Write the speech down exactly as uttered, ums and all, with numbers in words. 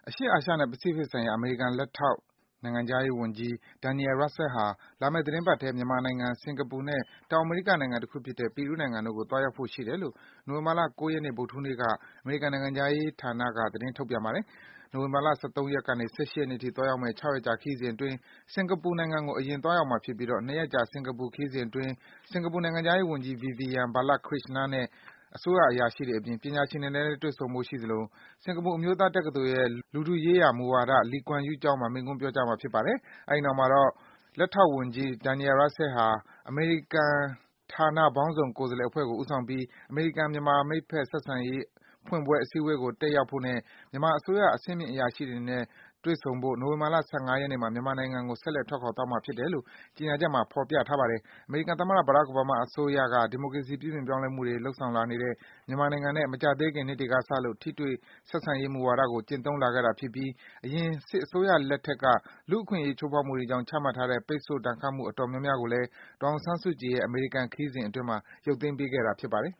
အရှေ့အာရှနဲ့ ပစိဖိတ်ဆိုင်ရာ အမေရိကန် လက်ထောက်နိုင်ငံခြားရေးဝန်ကြီး Daniel Russel ဟာ လာမယ့် သီတင်းပတ်ထဲ မြန်မာနိုင်ငံ၊ စင်္ကာပူနဲ့ တောင်အမေရိကနိုင်ငံတခုဖြစ်တဲ့ ပီရူးနိုင်ငံတို့ကို သွားရောက်ဖို့ရှိတယ်လို့ နိုဝင်ဘာလ ၉ ရက်နေ့ ဗုဒ္ဓဟူးနေ့က အမေရိကန်နိုင်ငံခြားရေးဌာနက သတင်းထုတ်ပြန်ပါတယ်။ နိုဝင်ဘာလ ၁၃ ရက်ကနေ ၁၈ ရက်နေ့အထိ သွားရောက်မယ့် ၆ ရက်ကြာ ခရီးစဉ်အတွင်း စင်္ကာပူနိုင်ငံကို အရင်သွားရောက်မှာဖြစ်ပြီး ၂ ရက်ကြာ စင်္ကာပူခရီးစဉ်အတွင်း စင်္ကာပူနိုင်ငံခြားရေးဝန်ကြီး Vivian Balakrishnan နဲ့ အစိုးရအရာရှိတွေအပြင် ပညာရှင်တွေနဲ့လည်း တွေ့ဆုံဖို့ရှိသလို စင်္ကာပူအမျိုးသားတက္ကသိုလ်ရဲ့ လူထုရေးရာမူဝါဒ Lee Kuan Yew ကျောင်းမှာ မိန့်ခွန်းပြောကြားမှာ ဖြစ်ပါတယ်။ အဲဒီနောက်မှာတော့ လက်ထောက်ဝန်ကြီး Daniel Russel ဟာ အမေရိကန်ဌာနပေါင်းစုံ ကိုယ်စားလှယ်အဖွဲ့ကို ဦးဆောင်ပြီး အမေရိကန်-မြန်မာ မိတ်ဖက်ဆက်ဆံရေး ဖွင့်ပွဲ အစည်းအဝေးကို တက်ရောက်ဖို့နဲ့ မြန်မာအစိုးရ အဆင့်မြင့်အရာရှိတွေနဲ့ တွေ့ဆုံဖို့ နိုဝင်ဘာလ ၁၅ ရက်နေ့မှာ မြန်မာနိုင်ငံကို ဆက်လက် ထွက်ခွာသွားမှာဖြစ်တယ်လို့ ကြေညာချက်မှာ ဖော်ပြထားပါတယ်။ အမေရိကန်သမ္မတ Barack Obama အစိုးရက ဒီမိုကရေစီ ပြုပြင်ပြောင်းလဲမှုတွေ လုပ်ဆောင်လာနေတဲ့ မြန်မာနိုင်ငံနဲ့ မကြာသေးခင်နှစ်တွေကစလို့ ထိတွေ့ဆက်ဆံရေး မူဝါဒကို ကျင့်သုံးလာခဲ့တာဖြစ်ပြီး အရင် စစ်အစိုးရလက်ထက်က လူ့အခွင့်အရေး ချိုးဖောက်မှုတွေကြောင့် ချမှတ်ထားတဲ့ ပိတ်ဆို့ ဒဏ်ခတ်မှု အတော်များများကိုလည်း ဒေါ်အောင်ဆန်းစုကြည်ရဲ့ အမေရိကန်ခရီးစဉ်အတွင်း ရုပ်သိမ်းပေးခဲ့တာ ဖြစ်ပါတယ်